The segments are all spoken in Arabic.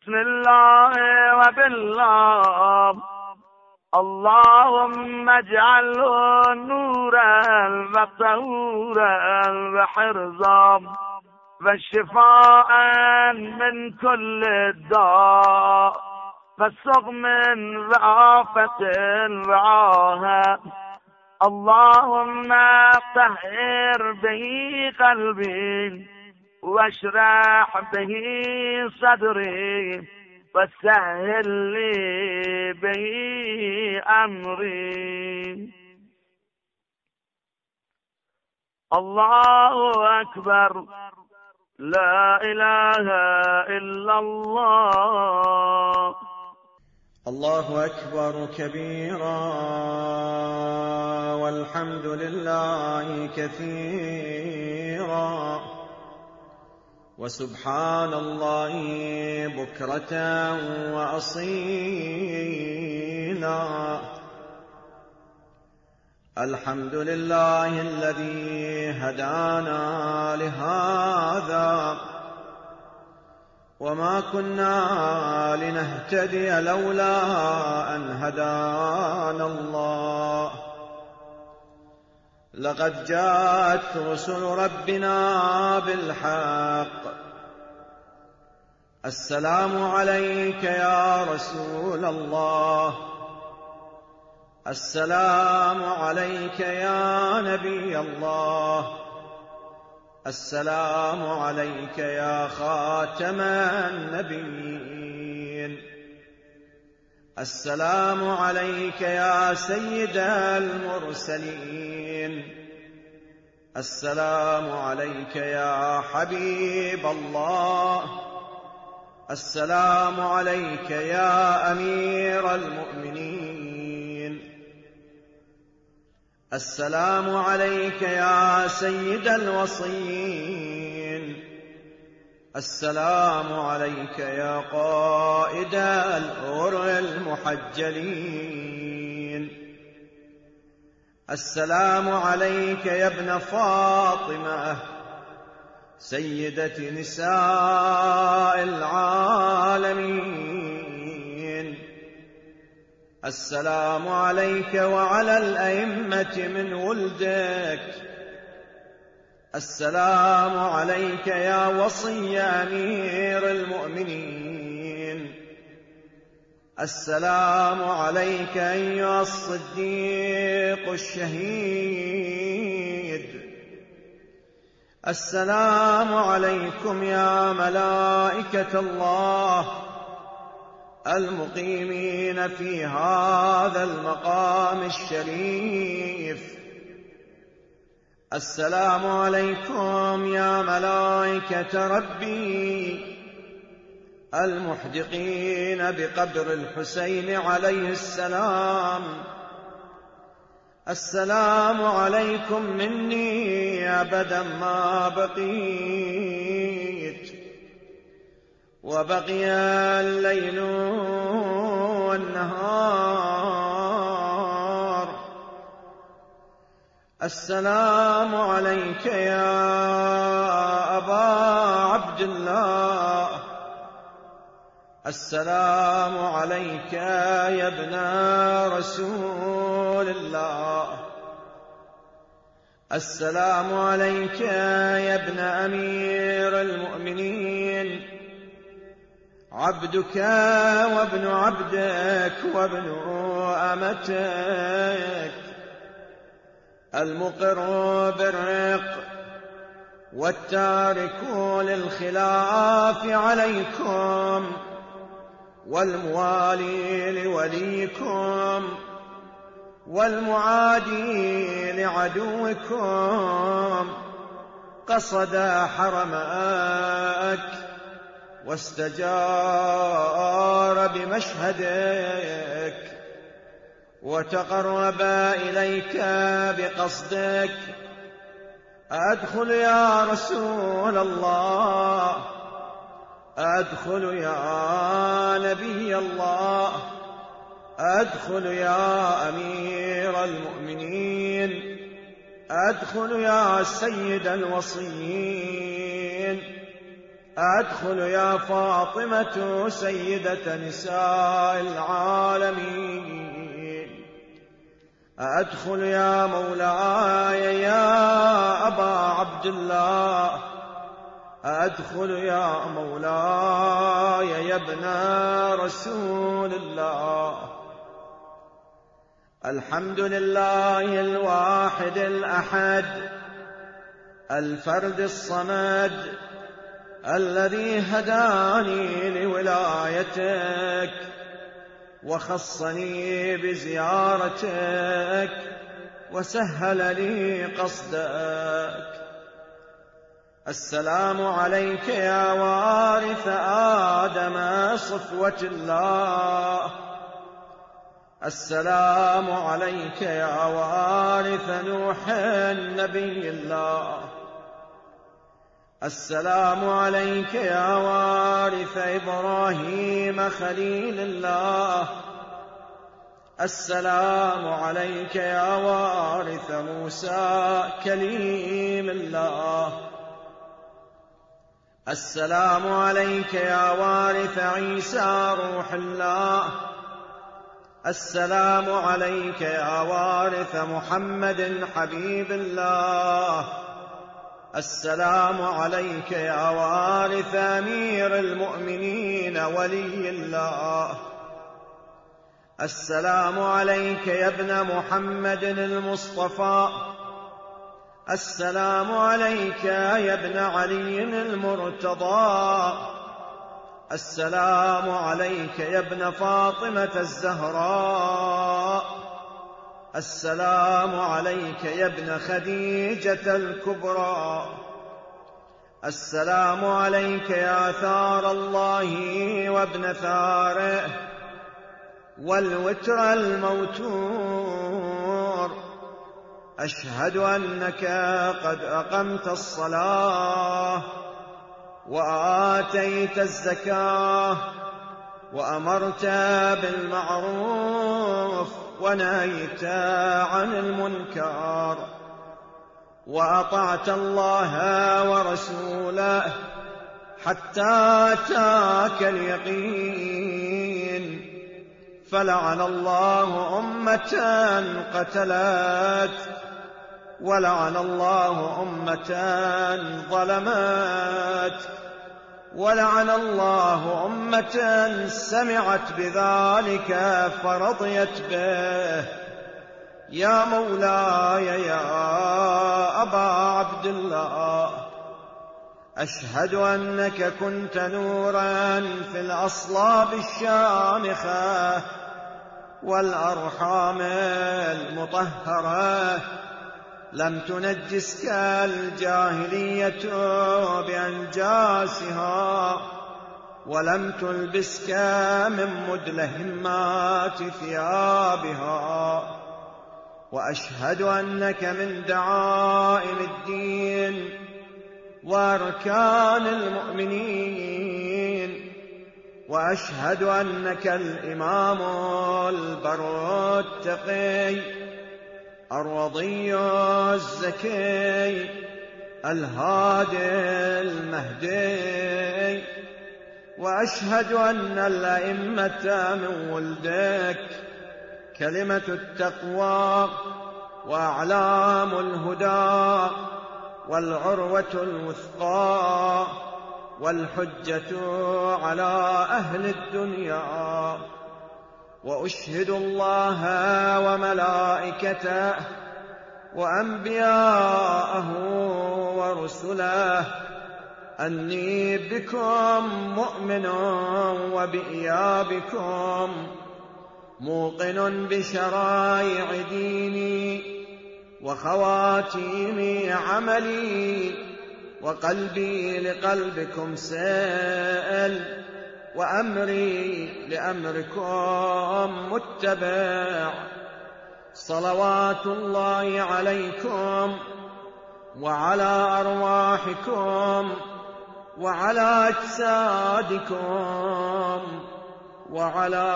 بسم الله وبالله. اللهم اجعله نورا وطهورا وحرزا وشفاء من كل داء وسقم وآفة وعاهة. اللهم طهر به قلبي واشرح به صدري وسهل لي به أمري. الله أكبر. لا إله إلا الله. الله أكبر كبيرا والحمد لله كثيرا وسبحان الله بكرة وأصيلا. الحمد لله الذي هدانا لهذا وما كنا لنهتدي لولا أن هدانا الله. لقد جاءت رسل ربنا بالحق. السلام عليك يا رسول الله. السلام عليك يا نبي الله. السلام عليك يا خاتم النبيين. السلام عليك يا سيد المرسلين. السلام عليك يا حبيب الله. السلام عليك يا أمير المؤمنين. السلام عليك يا سيد الوصيين. السلام عليك يا قائد الغر المحجلين. السلام عليك يا ابن فاطمة سيدة نساء العالمين. السلام عليك وعلى الأئمة من ولدك. السلام عليك يا وصي أمير المؤمنين. السلام عليك أيها الصديق الشهيد. السلام عليكم يا ملائكة الله المقيمين في هذا المقام الشريف. السلام عليكم يا ملائكة ربي المحدقين بقبر الحسين عليه السلام. السلام عليكم مني أبدا ما بقيت وبقي الليل والنهار. السلام عليك يا أبا عبد الله. السلام عليك يا ابن رسول الله. السلام عليك يا ابن أمير المؤمنين. عبدك وابن عبدك وابن أمتك المقر بالرق والتارك للخلاف عليكم والموالي لوليكم والمعادي لعدوكم. قصد حرمك واستجار بمشهدك وتقرب إليك بقصدك. أدخل يا رسول الله. أدخل يا نبي الله. أدخل يا أمير المؤمنين. أدخل يا سيد الوصيين. أدخل يا فاطمة سيدة نساء العالمين. أدخل يا مولاي يا أبا عبد الله. أدخل يا مولاي يا ابن رسول الله. الحمد لله الواحد الأحد الفرد الصمد الذي هداني لولايتك وخصني بزيارتك وسهل لي قصدك. السلام عليك يا وارث آدم صفوة الله. السلام عليك يا وارث نوح نبي الله. السلام عليك يا وارث إبراهيم خليل الله. السلام عليك يا وارث موسى كليم الله. السلام عليك يا وارث عيسى روح الله. السلام عليك يا وارث محمد حبيب الله. السلام عليك يا وارث أمير المؤمنين ولي الله. السلام عليك يا ابن محمد المصطفى. السلام عليك يا ابن علي المرتضى. السلام عليك يا ابن فاطمة الزهراء. السلام عليك يا ابن خديجة الكبرى. السلام عليك يا ثار الله وابن ثاره والوتر الموتور. أشهد أنك قد أقمت الصلاة وآتيت الزكاة وأمرت بالمعروف ونهيت عن المنكر وأطعت الله ورسوله حتى أتاك اليقين. فلعن الله أمة قتلت ولعن الله أمة ظلمت ولعن الله أمة سمعت بذلك فرضيت به. يا مولاي يا أبا عبد الله، أشهد أنك كنت نورا في الأصلاب الشامخة والأرحام المطهرة، لم تنجسك الجاهلية بأنجاسها ولم تلبسك من مدلهمات ثيابها. وأشهد أنك من دعائم الدين وأركان المؤمنين. وأشهد أنك الإمام البر التقي الرضي الزكي الهادي المهدي. وأشهد أن الأئمة من ولدك كلمة التقوى وأعلام الهدى والعروة الوثقى والحجة على أهل الدنيا. وأشهد الله وملائكته وأنبياءه ورسله أني بكم مؤمن وبإيابكم موقن بشرائع ديني وخواتيم عملي، وقلبي لقلبكم سائل وأمري لأمركم متبع. صلوات الله عليكم وعلى أرواحكم وعلى أجسادكم وعلى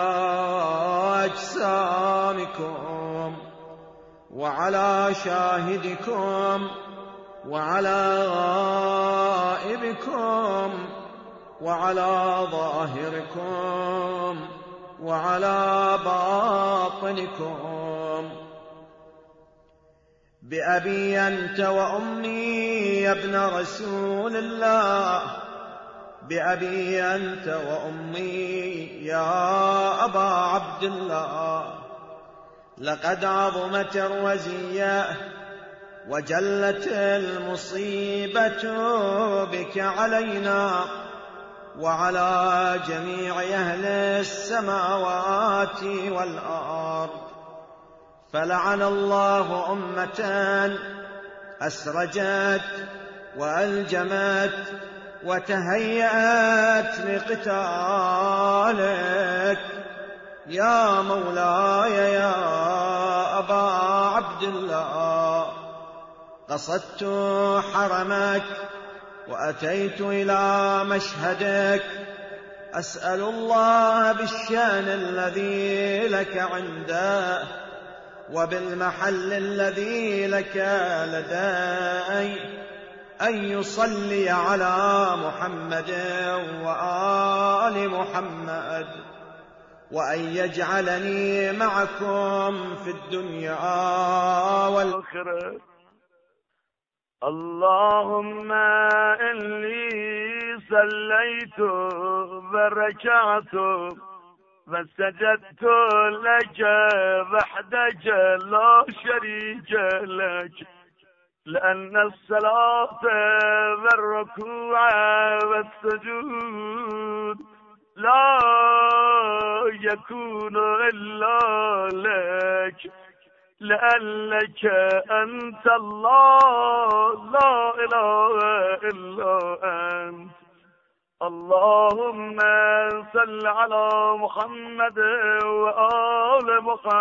أجسامكم وعلى شاهدكم وعلى غائبكم وعلى ظاهركم وعلى باطنكم. بأبي أنت وأمي يا ابن رسول الله، بأبي أنت وأمي يا أبا عبد الله، لقد عظمت الرزية وجلت المصيبة بك علينا وعلى جميع أهل السماوات والأرض. فلعن الله أمة أسرجت وألجمت وتهيأت لقتالك يا مولاي يا أبا عبد الله. قصدت حرمك وأتيت إلى مشهدك، أسأل الله بالشأن الذي لك عنده وبالمحل الذي لك لدي أن يصلي على محمد وآل محمد، وأن يجعلني معكم في الدنيا والآخرة. اللهم إني صليت وركعت فسجدت لك وحدك لا شريك لك، لأن الصلاة والركوع والسجود لا يكون إلا لك، لأنك أنت الله لا إله إلا أنت. اللهم صل على محمد وآل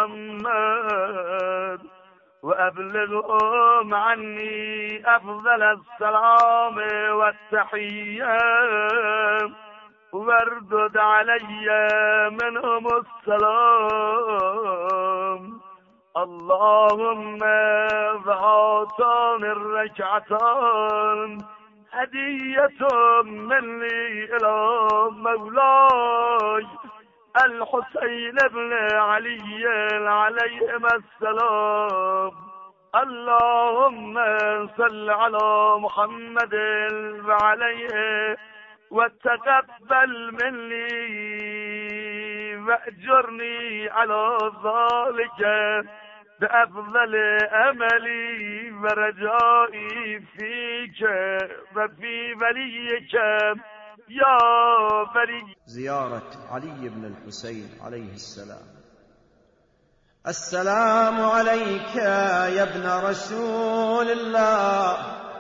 محمد وأبلغهم عني أفضل السلام والتحية واردد علي منهم السلام. اللهم فهاتان الركعتان هدية مني إلى مولاي الحسين بن علي عليهما السلام. اللهم صل على محمد وعليه وتقبل مني وأجرني على ذلك بأفضل أملي ورجائي فيك وفي وليك يا ولي. زيارة علي بن الحسين عليه السلام. السلام عليك يا ابن رسول الله،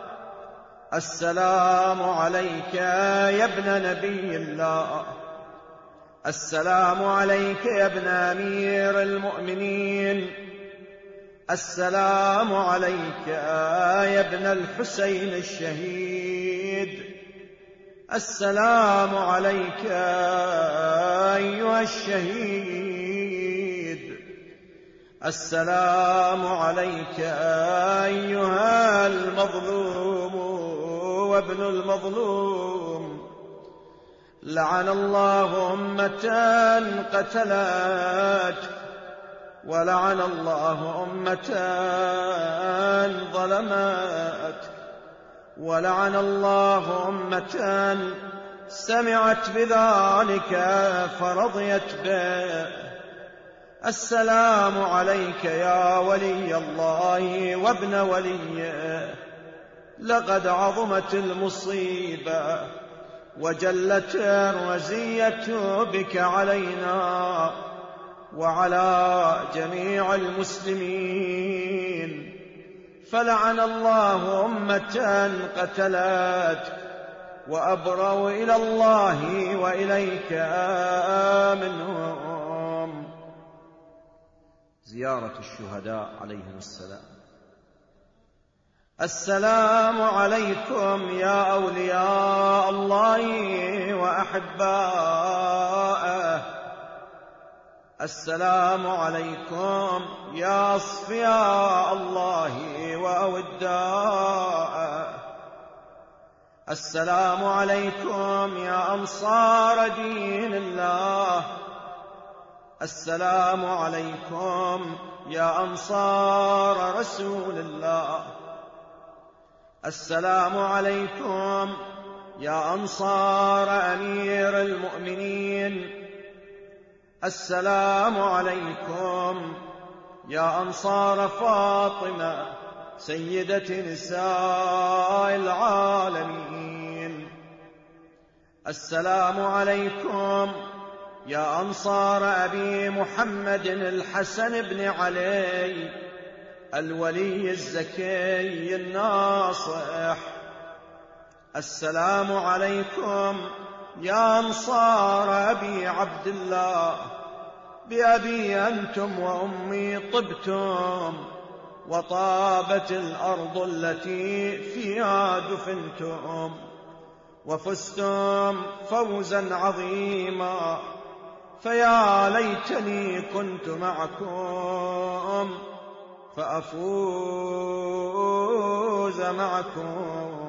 السلام عليك يا ابن نبي الله، السلام عليك يا ابن أمير المؤمنين، السلام عليك يا ابن الحسين الشهيد، السلام عليك أيها الشهيد، السلام عليك أيها المظلوم وابن المظلوم. لعن الله أمة قتلت، ولعن الله أمة ظلمت، ولعن الله أمة سمعت بذلك فرضيت به. السلام عليك يا ولي الله وابن وليه، لقد عظمت المصيبة وجلت الرزية بك علينا وعلى جميع المسلمين. فلعن الله أمة قتلت وأبروا إلى الله وإليك منهم. زيارة الشهداء عليهم السلام. السلام عليكم يا أولياء الله وأحباءه، السلام عليكم يا أصفياء الله وأوداءه، السلام عليكم يا أنصار دين الله. السلام عليكم يا أنصار رسول الله. السلام عليكم يا أنصار أمير المؤمنين. السلام عليكم يا أنصار فاطمة سيدة نساء العالمين. السلام عليكم يا أنصار أبي محمد الحسن بن علي الولي الزكي الناصح. السلام عليكم يا أنصار أبي عبد الله، بأبي أنتم وأمي طبتم، وطابت الأرض التي فيها دفنتم، وفزتم فوزا عظيما. فيا ليتني كنت معكم فأفوز معكم.